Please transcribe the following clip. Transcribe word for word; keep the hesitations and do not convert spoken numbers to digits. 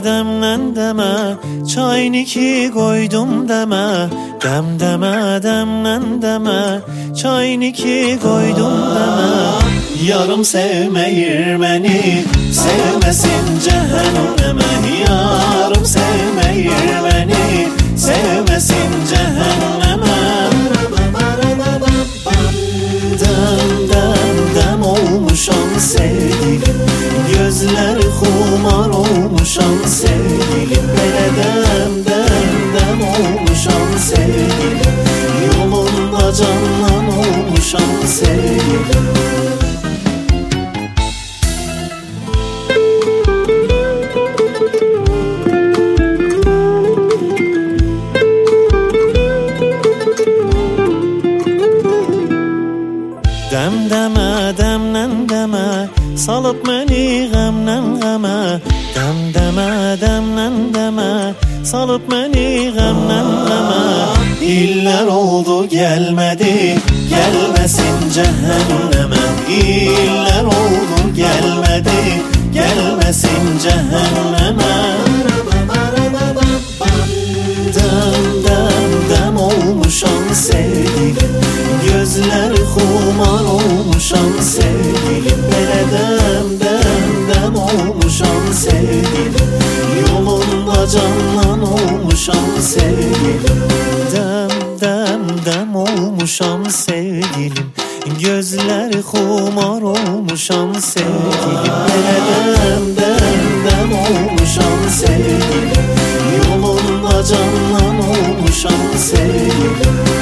demlen deme, çayniki koydum deme. Dem deme demlen deme, çayniki koydum deme. Yarım sevmeyir beni, sevmesin cehenneme. Yarım sevmeyir beni, sevmesin cehenneme. Dem dem dem olmuşam sevgilim, gözler kumar olmuşam sevgilim. Böyle dem dem dem olmuşam sevgilim, yolunda canlan olmuşam sevgilim. Dem deme demlen deme, salıp beni gamlen gama. Dem deme demlen deme, salıp beni gamlen gama. İller oldu gelmedi, gelmesin cehenneme. İller oldu gelmedi, gelmesin cehenneme. Dem dem dem olmuşam sevgilim, gözler kumar olmuşam sevgilim. Böyle dem dem dem olmuşam sevgilim, yolunda canlan olmuşam sevgilim. Dem dem dem olmuşam sevgilim, gözler kumar olmuşam sevgilim. Böyle dem dem dem olmuşam sevgilim, yolunda canlan olmuşam sevgilim.